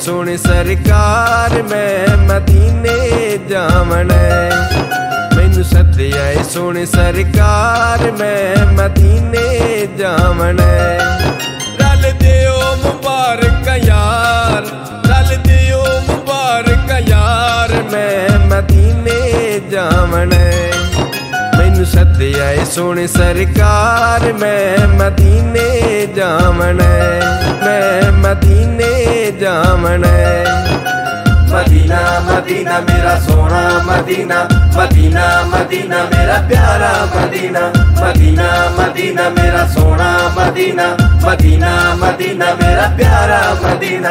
सोने सरकार मैं मदीने जावण मैनू सद्दिया सोने सरकार मैं मदीने जावण रल दियो मुबारक यार रल दियो मुबारक यार मैं मदीने जावण मैनू सद्दिया सोने सरकार मैं मदीने जावण मैं मदीने जावण मदीना मदीना मेरा सोना मदीना मदीना मदीना मेरा प्यारा मदीना मदीना मदीना मेरा सोना मदीना मदीना मदीना मेरा प्यारा मदीना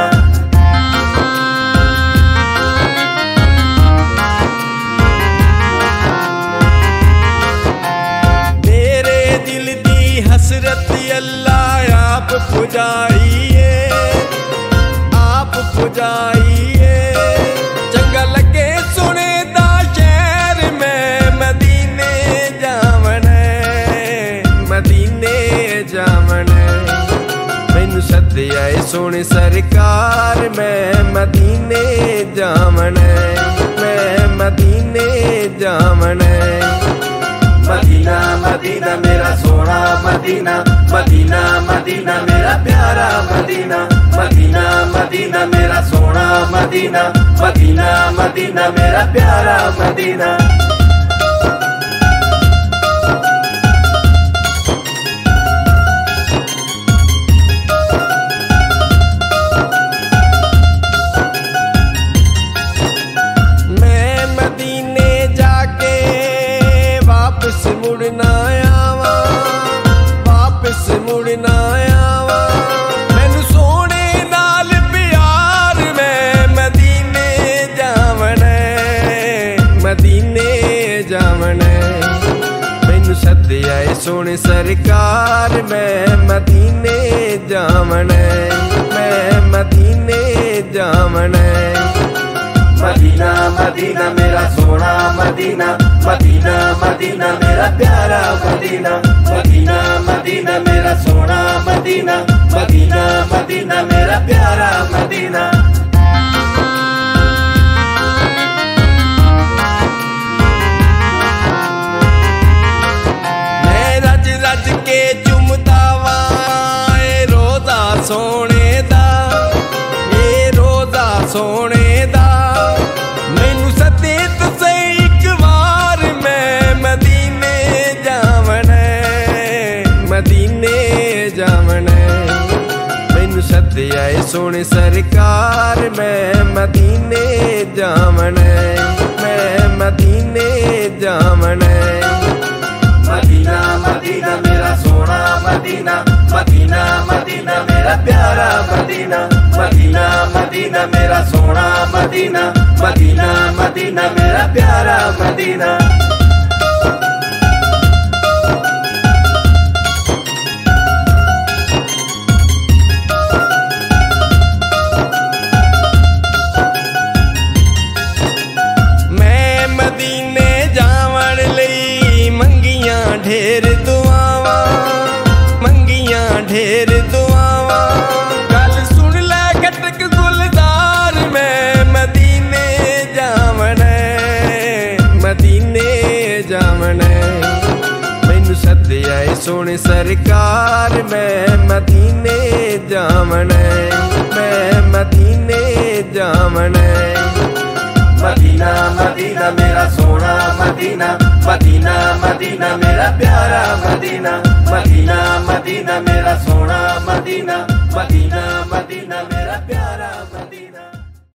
मेरे दिल दी हसरत अल्लाह आप पुजाइए आप पुजाइए चंगा लगे सुने दा शहर में मदीने जावण मदीने जावण मैनू सद्दिया सोने सरकार मैं मदीने जावण मैं मदीने जावण मदीना मदीना मेरा सोना मदीना मदीना मदीना मेरा प्यारा मदीना मदीना मदीना मेरा सोना मदीना मदीना मदीना मेरा प्यारा मदीना मैं मदीने जाके वापस मुड़ना आवा वापस मुड़ना आवा मैनू सोने नाल प्यार मैं मदीने जावण मदीने जावण मैनू सद्दिया सोने सरकार मैं मदीने जावण मैं मदीने जावण मदीना मदीना मेरा सोना मदीना मदीना मदीना मेरा प्यारा मदीना मदीना मदीना मेरा सोना मदीना मदीना मदीना मेरा प्यारा मदीना मैं रज रज के चुमदा वा रोज़ा सोने दा ये रोज़ा सोने दा मैनू सदे तो सही एक बार मैं मदीने जावण मदीने जावण मैनू सद्दिया सोने सरकार मैं मदीने जावण मैं मदीने जावण मदीना मदीना मेरा सोना मदीना मदीना मदीना मेरा प्यारा मदीना मदीना मदीना मेरा सोना मदीना मदीना मदीना मेरा प्यारा मदीना मैं मदीने जावण लई मंगियां ढेर दुआवां मंगियां ढेर दुआवां गल सुन ले खटक गुलजार मैं मदीने जावण मदीने जावण मैनू सद्दिया सोने सरकार मैं मदीने जावण मैं मदीने जावण मदीना मदीना मेरा सोना मदीना मदीना मदीना मेरा प्यारा मदीना मदीना मदीना मेरा सोना मदीना मदीना मदीना मेरा प्यारा